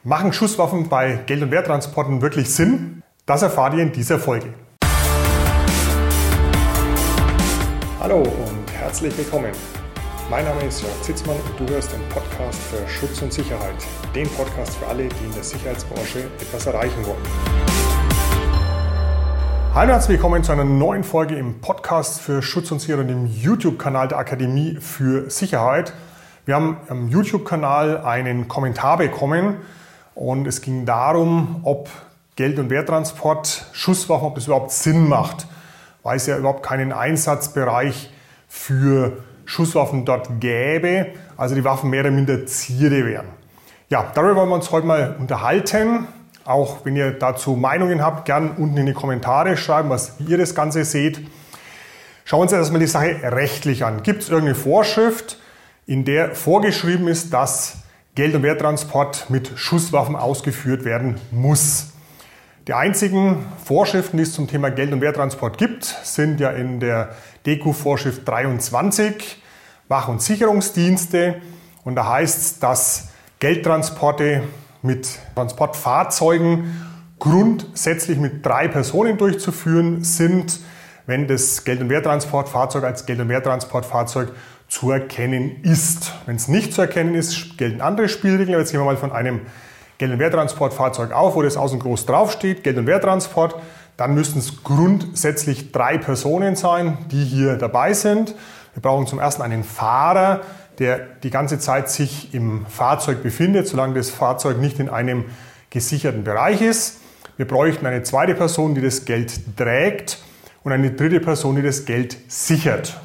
Machen Schusswaffen bei Geld- und Werttransporten wirklich Sinn? Das erfahrt ihr in dieser Folge. Hallo und herzlich willkommen. Mein Name ist Jörg Zitzmann und du hörst den Podcast für Schutz und Sicherheit. Den Podcast für alle, die in der Sicherheitsbranche etwas erreichen wollen. Hallo und herzlich willkommen zu einer neuen Folge im Podcast für Schutz und Sicherheit und im YouTube-Kanal der Akademie für Sicherheit. Wir haben am YouTube-Kanal einen Kommentar bekommen und es ging darum, ob Geld- und Werttransport, Schusswaffen, ob das überhaupt Sinn macht, weil es ja überhaupt keinen Einsatzbereich für Schusswaffen dort gäbe, also die Waffen mehr oder minder Zierde wären. Ja, darüber wollen wir uns heute mal unterhalten. Auch wenn ihr dazu Meinungen habt, gern unten in die Kommentare schreiben, wie ihr das Ganze seht. Schauen wir uns erstmal die Sache rechtlich an. Gibt es irgendeine Vorschrift, in der vorgeschrieben ist, dass Geld- und Werttransport mit Schusswaffen ausgeführt werden muss? Die einzigen Vorschriften, die es zum Thema Geld- und Werttransport gibt, sind ja in der DEKU-Vorschrift 23, Wach- und Sicherungsdienste. Und da heißt es, dass Geldtransporte mit Transportfahrzeugen grundsätzlich mit 3 Personen durchzuführen sind, wenn das Geld- und Werttransportfahrzeug als Geld- und Werttransportfahrzeug zu erkennen ist. Wenn es nicht zu erkennen ist, gelten andere Spielregeln. Jetzt gehen wir mal von einem Geld- und Werttransportfahrzeug auf, wo das außen groß draufsteht, Geld- und Werttransport. Dann müssten es grundsätzlich 3 Personen sein, die hier dabei sind. Wir brauchen zum ersten einen Fahrer, der die ganze Zeit sich im Fahrzeug befindet, solange das Fahrzeug nicht in einem gesicherten Bereich ist. Wir bräuchten eine zweite Person, die das Geld trägt und eine dritte Person, die das Geld sichert.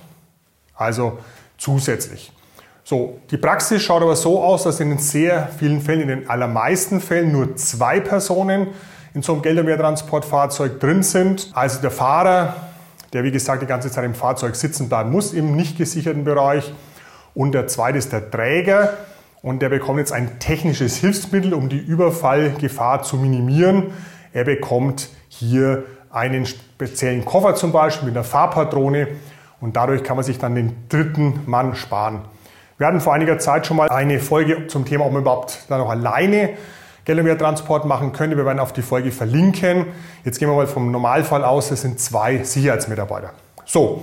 Also zusätzlich. So, die Praxis schaut aber so aus, dass in sehr vielen Fällen, in den allermeisten Fällen nur 2 Personen in so einem Geld- und Werttransportfahrzeug drin sind. Also der Fahrer, der wie gesagt die ganze Zeit im Fahrzeug sitzen bleiben muss, im nicht gesicherten Bereich. Und der zweite ist der Träger und der bekommt jetzt ein technisches Hilfsmittel, um die Überfallgefahr zu minimieren. Er bekommt hier einen speziellen Koffer zum Beispiel mit einer Fahrpatrone und dadurch kann man sich dann den dritten Mann sparen. Wir hatten vor einiger Zeit schon mal eine Folge zum Thema, ob man überhaupt da noch alleine Geld- und Werttransport machen könnte. Wir werden auf die Folge verlinken. Jetzt gehen wir mal vom Normalfall aus, es sind 2 Sicherheitsmitarbeiter. So,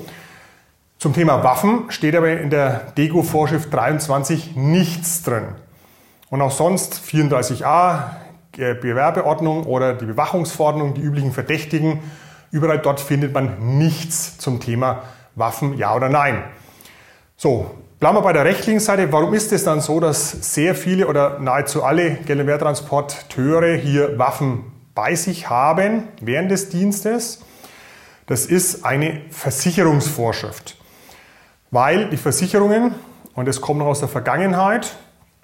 zum Thema Waffen steht aber in der DEKU-Vorschrift 23 nichts drin. Und auch sonst 34a, Gewerbeordnung oder die Bewachungsverordnung, die üblichen Verdächtigen, überall dort findet man nichts zum Thema Waffen, ja oder nein. So, bleiben wir bei der rechtlichen Seite. Warum ist es dann so, dass sehr viele oder nahezu alle Geld- und Werttransporteure hier Waffen bei sich haben während des Dienstes? Das ist eine Versicherungsvorschrift. Weil die Versicherungen, und das kommt noch aus der Vergangenheit,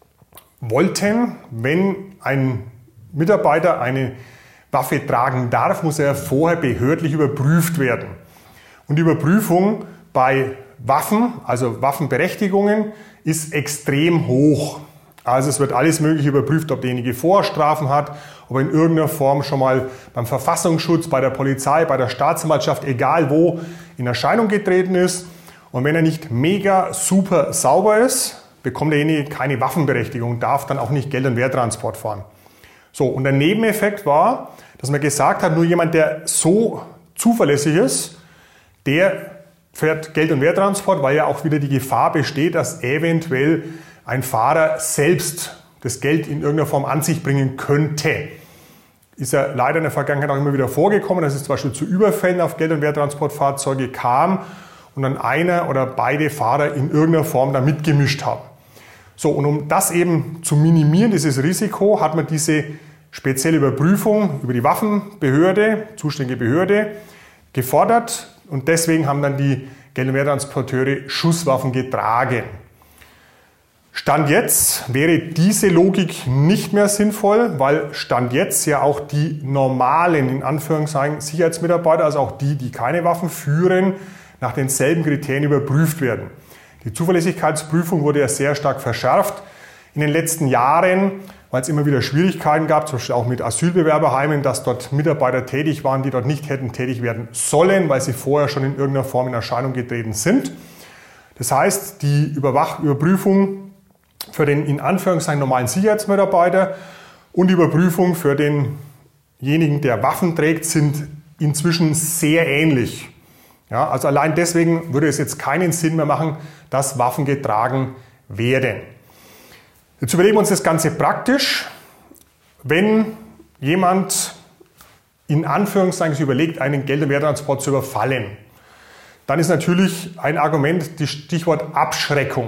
wollten, wenn ein Mitarbeiter eine Waffe tragen darf, muss er vorher behördlich überprüft werden. Und die Überprüfung bei Waffen, also Waffenberechtigungen, ist extrem hoch. Also es wird alles Mögliche überprüft, ob derjenige Vorstrafen hat, ob er in irgendeiner Form schon mal beim Verfassungsschutz, bei der Polizei, bei der Staatsanwaltschaft, egal wo, in Erscheinung getreten ist. Und wenn er nicht mega super sauber ist, bekommt derjenige keine Waffenberechtigung, darf dann auch nicht Geld- und Werttransport fahren. So, und der Nebeneffekt war, dass man gesagt hat, nur jemand, der so zuverlässig ist, der fährt Geld- und Werttransport, weil ja auch wieder die Gefahr besteht, dass eventuell ein Fahrer selbst das Geld in irgendeiner Form an sich bringen könnte. Ist ja leider in der Vergangenheit auch immer wieder vorgekommen, dass es zum Beispiel zu Überfällen auf Geld- und Werttransportfahrzeuge kam und dann einer oder beide Fahrer in irgendeiner Form da mitgemischt haben. So, und um das eben zu minimieren, dieses Risiko, hat man diese spezielle Überprüfung über die Waffenbehörde, zuständige Behörde, gefordert. Und deswegen haben dann die Geld- und Werttransporteure Schusswaffen getragen. Stand jetzt wäre diese Logik nicht mehr sinnvoll, weil Stand jetzt ja auch die normalen, in Anführungszeichen, Sicherheitsmitarbeiter, also auch die, die keine Waffen führen, nach denselben Kriterien überprüft werden. Die Zuverlässigkeitsprüfung wurde ja sehr stark verschärft in den letzten Jahren, weil es immer wieder Schwierigkeiten gab, zum Beispiel auch mit Asylbewerberheimen, dass dort Mitarbeiter tätig waren, die dort nicht hätten tätig werden sollen, weil sie vorher schon in irgendeiner Form in Erscheinung getreten sind. Das heißt, die Überprüfung für den in Anführungszeichen normalen Sicherheitsmitarbeiter und die Überprüfung für denjenigen, der Waffen trägt, sind inzwischen sehr ähnlich. Ja, also allein deswegen würde es jetzt keinen Sinn mehr machen, dass Waffen getragen werden. Jetzt überlegen wir uns das Ganze praktisch. Wenn jemand in Anführungszeichen überlegt, einen Geld- und Werttransport zu überfallen, dann ist natürlich ein Argument das Stichwort Abschreckung.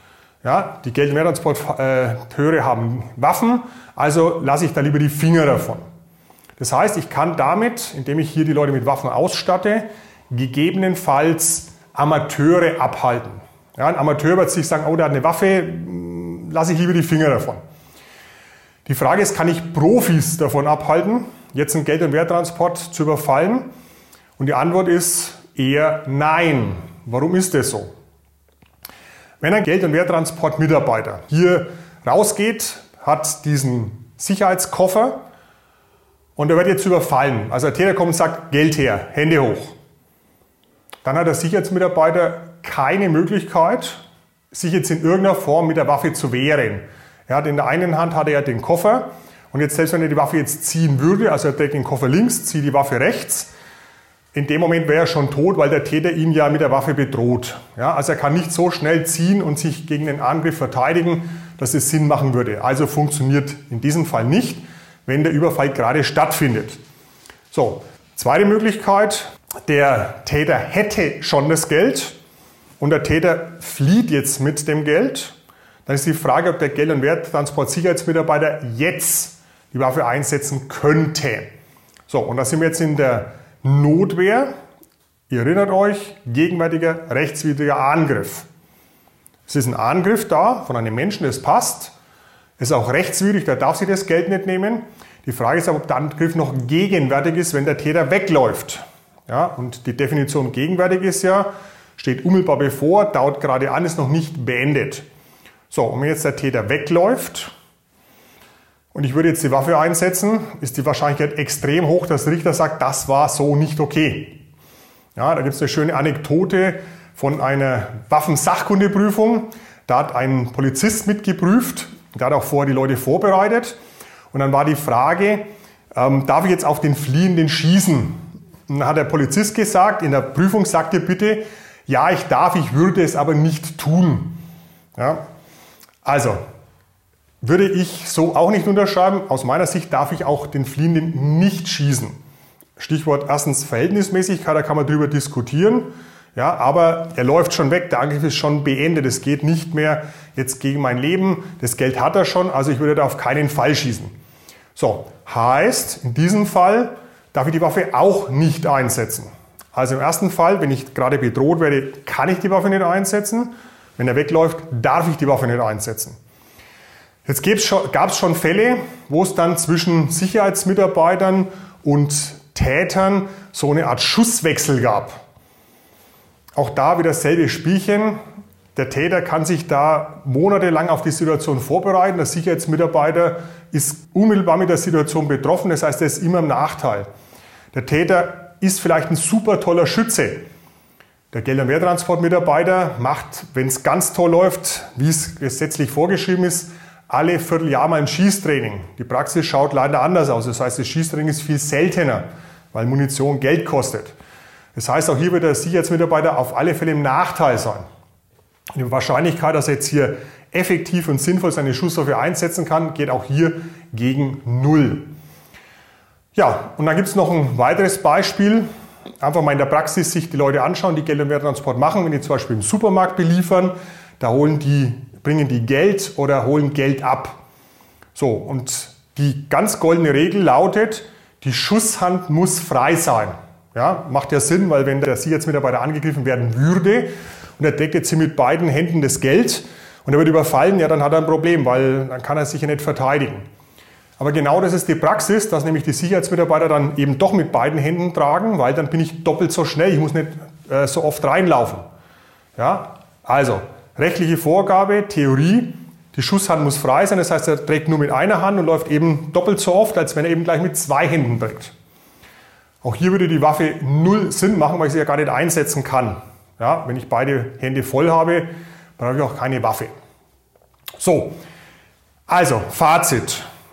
Ja, die Geld- und Werttransporteure haben Waffen, also lasse ich da lieber die Finger davon. Das heißt, ich kann damit, indem ich hier die Leute mit Waffen ausstatte, gegebenenfalls Amateure abhalten. Ja, ein Amateur wird sich sagen, oh, der hat eine Waffe, lasse ich lieber die Finger davon. Die Frage ist, kann ich Profis davon abhalten, jetzt einen Geld- und Werttransport zu überfallen? Und die Antwort ist eher nein. Warum ist das so? Wenn ein Geld- und Werttransportmitarbeiter hier rausgeht, hat diesen Sicherheitskoffer und er wird jetzt überfallen. Also der Täter kommt und sagt, Geld her, Hände hoch. Dann hat der Sicherheitsmitarbeiter keine Möglichkeit, sich jetzt in irgendeiner Form mit der Waffe zu wehren. Er hat in der einen Hand hat er den Koffer und jetzt selbst wenn er die Waffe jetzt ziehen würde, also er trägt den Koffer links, zieht die Waffe rechts, in dem Moment wäre er schon tot, weil der Täter ihn ja mit der Waffe bedroht. Ja, also er kann nicht so schnell ziehen und sich gegen den Angriff verteidigen, dass es Sinn machen würde. Also funktioniert in diesem Fall nicht, wenn der Überfall gerade stattfindet. So, zweite Möglichkeit, der Täter hätte schon das Geld und der Täter flieht jetzt mit dem Geld. Dann ist die Frage, ob der Geld- und Werttransport-Sicherheitsmitarbeiter jetzt die Waffe einsetzen könnte. So, und da sind wir jetzt in der Notwehr. Ihr erinnert euch, gegenwärtiger rechtswidriger Angriff. Es ist ein Angriff da von einem Menschen, das passt. Es ist auch rechtswidrig, der darf sich das Geld nicht nehmen. Die Frage ist aber, ob der Angriff noch gegenwärtig ist, wenn der Täter wegläuft. Ja, und die Definition gegenwärtig ist ja, steht unmittelbar bevor, dauert gerade an, ist noch nicht beendet. So, und wenn jetzt der Täter wegläuft und ich würde jetzt die Waffe einsetzen, ist die Wahrscheinlichkeit extrem hoch, dass der Richter sagt, das war so nicht okay. Ja, da gibt es eine schöne Anekdote von einer Waffensachkundeprüfung. Da hat ein Polizist mitgeprüft, der hat auch vorher die Leute vorbereitet. Und dann war die Frage, darf ich jetzt auf den Fliehenden schießen? Und dann hat der Polizist gesagt, in der Prüfung sagt ihr bitte, ja, ich darf, ich würde es aber nicht tun. Ja, also, würde ich so auch nicht unterschreiben. Aus meiner Sicht darf ich auch den Fliehenden nicht schießen. Stichwort erstens Verhältnismäßigkeit, da kann man drüber diskutieren. Ja, aber er läuft schon weg, der Angriff ist schon beendet. Es geht nicht mehr jetzt gegen mein Leben. Das Geld hat er schon, also ich würde da auf keinen Fall schießen. So, heißt, in diesem Fall darf ich die Waffe auch nicht einsetzen. Also im ersten Fall, wenn ich gerade bedroht werde, kann ich die Waffe nicht einsetzen. Wenn er wegläuft, darf ich die Waffe nicht einsetzen. Jetzt gab es schon Fälle, wo es dann zwischen Sicherheitsmitarbeitern und Tätern so eine Art Schusswechsel gab. Auch da wieder dasselbe Spielchen. Der Täter kann sich da monatelang auf die Situation vorbereiten. Der Sicherheitsmitarbeiter ist unmittelbar mit der Situation betroffen. Das heißt, er ist immer im Nachteil. Der Täter ist vielleicht ein super toller Schütze. Der Geld- und Werttransportmitarbeiter macht, wenn es ganz toll läuft, wie es gesetzlich vorgeschrieben ist, alle Vierteljahr mal ein Schießtraining. Die Praxis schaut leider anders aus. Das heißt, das Schießtraining ist viel seltener, weil Munition Geld kostet. Das heißt, auch hier wird der Sicherheitsmitarbeiter auf alle Fälle im Nachteil sein. Die Wahrscheinlichkeit, dass er jetzt hier effektiv und sinnvoll seine Schusswaffe einsetzen kann, geht auch hier gegen 0. Ja, und dann gibt es noch ein weiteres Beispiel. Einfach mal in der Praxis sich die Leute anschauen, die Geld- und Werttransport machen. Wenn die zum Beispiel im Supermarkt beliefern, da bringen die Geld oder holen Geld ab. So, und die ganz goldene Regel lautet, die Schusshand muss frei sein. Ja, macht ja Sinn, weil wenn der Sicherheitsmitarbeiter angegriffen werden würde und er trägt jetzt hier mit beiden Händen das Geld und er wird überfallen, ja, dann hat er ein Problem, weil dann kann er sich ja nicht verteidigen. Aber genau das ist die Praxis, dass nämlich die Sicherheitsmitarbeiter dann eben doch mit beiden Händen tragen, weil dann bin ich doppelt so schnell, ich muss nicht so oft reinlaufen. Ja, also rechtliche Vorgabe, Theorie, die Schusshand muss frei sein, das heißt, er trägt nur mit einer Hand und läuft eben doppelt so oft, als wenn er eben gleich mit zwei Händen trägt. Auch hier würde die Waffe 0 Sinn machen, weil ich sie ja gar nicht einsetzen kann. Ja, wenn ich beide Hände voll habe, brauche ich auch keine Waffe. So, also Fazit.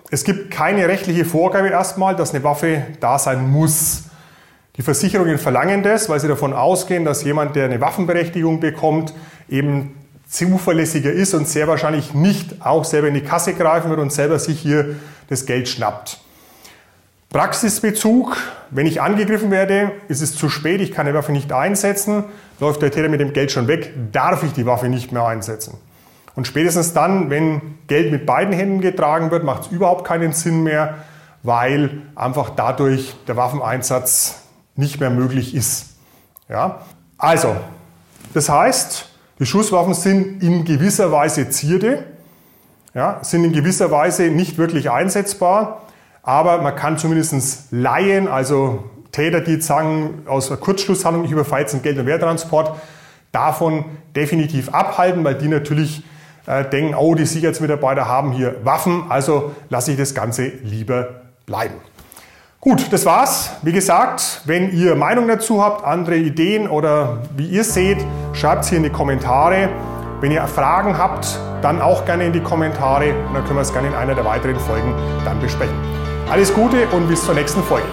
Es gibt keine rechtliche Vorgabe erstmal, dass eine Waffe da sein muss. Die Versicherungen verlangen das, weil sie davon ausgehen, dass jemand, der eine Waffenberechtigung bekommt, eben zuverlässiger ist und sehr wahrscheinlich nicht auch selber in die Kasse greifen wird und selber sich hier das Geld schnappt. Praxisbezug: Wenn ich angegriffen werde, ist es zu spät, ich kann die Waffe nicht einsetzen, läuft der Täter mit dem Geld schon weg, darf ich die Waffe nicht mehr einsetzen. Und spätestens dann, wenn Geld mit beiden Händen getragen wird, macht es überhaupt keinen Sinn mehr, weil einfach dadurch der Waffeneinsatz nicht mehr möglich ist. Ja? Also, das heißt, die Schusswaffen sind in gewisser Weise Zierde, ja, sind in gewisser Weise nicht wirklich einsetzbar, aber man kann zumindest Laien, also Täter, die sagen, aus einer Kurzschlusshandlung, ich überfalle jetzt einen Geld- und Werttransport, davon definitiv abhalten, weil die natürlich denken, oh, die Sicherheitsmitarbeiter haben hier Waffen, also lasse ich das Ganze lieber bleiben. Gut, das war's. Wie gesagt, wenn ihr Meinung dazu habt, andere Ideen oder wie ihr seht, schreibt es hier in die Kommentare. Wenn ihr Fragen habt, dann auch gerne in die Kommentare und dann können wir es gerne in einer der weiteren Folgen dann besprechen. Alles Gute und bis zur nächsten Folge.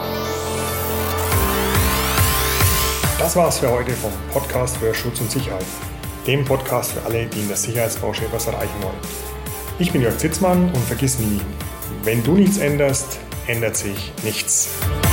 Das war's für heute vom Podcast für Schutz und Sicherheit. Dem Podcast für alle, die in der Sicherheitsbranche etwas erreichen wollen. Ich bin Jörg Zitzmann und vergiss nie, wenn du nichts änderst, ändert sich nichts.